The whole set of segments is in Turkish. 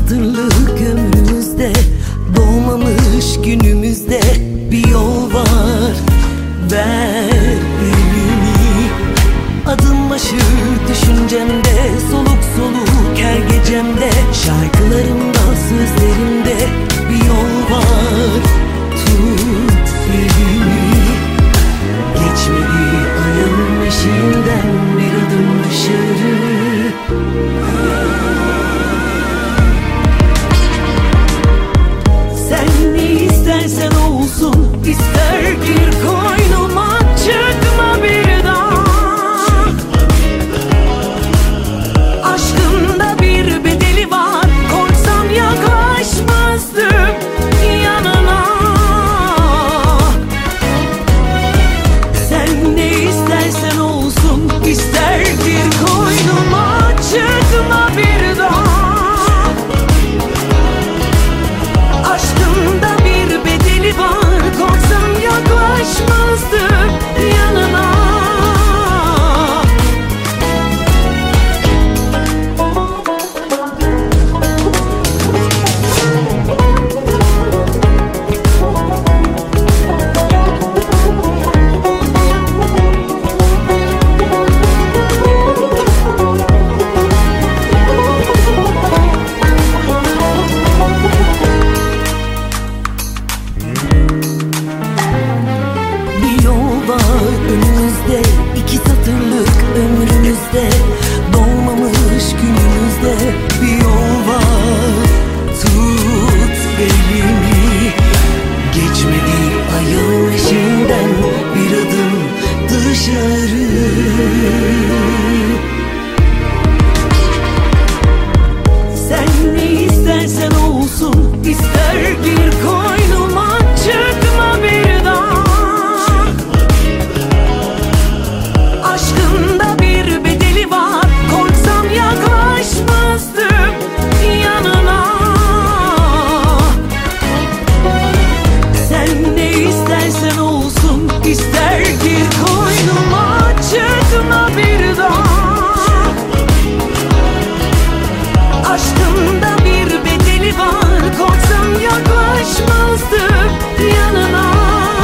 satırlık ömrümüzde, doğmamış günümüzde bir yol var. Ver elini, adım başı düşüncemde, soluk soluk her gecemde, şarkılarımda, sözlerimde bir yol var. Tut elimi, geçmedi ayın eşiğinden bir adım dışarı. Sen ne istersen olsun, ister gir koynuma, çıkma bir daha. Aşkımda bir bedeli var, korksam yaklaşmazdım yanına. Sen ne istersen olsun, ister gir koynuma, çıkma bir daha. Aşkımda bir bedeli var, korksam yaklaşmazdım yanına. Önümüzde iki satırlık ömrümüzde, doğmamış günümüzde bir yol var. Tut elimi, geçmedi ayın eşiğinden bir adım dışarı. Sen ne istersen olsun, ister gir koynuma, çıkma bir daha. Aşkımda bir bedeli var, korksam yaklaşmazdım yanına. Sen ne istersen olsun, ister gir koynuma, çıkma bir daha. Aşkımda bir bedeli var, korksam yaklaşmazdım yanına.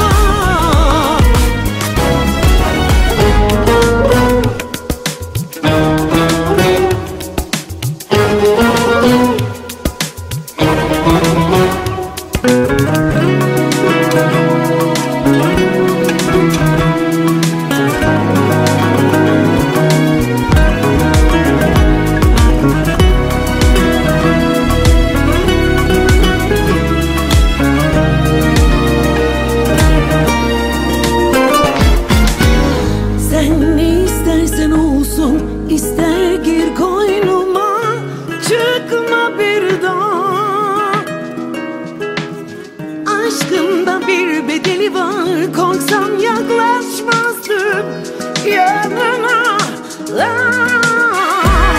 Sen ne istersen olsun, ister gir koynuma, çıkma bir daha. Aşkımda bir bedeli var, korksam yaklaşmazdım yanına.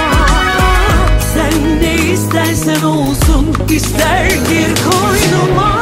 Sen ne istersen olsun, ister gir koynuma,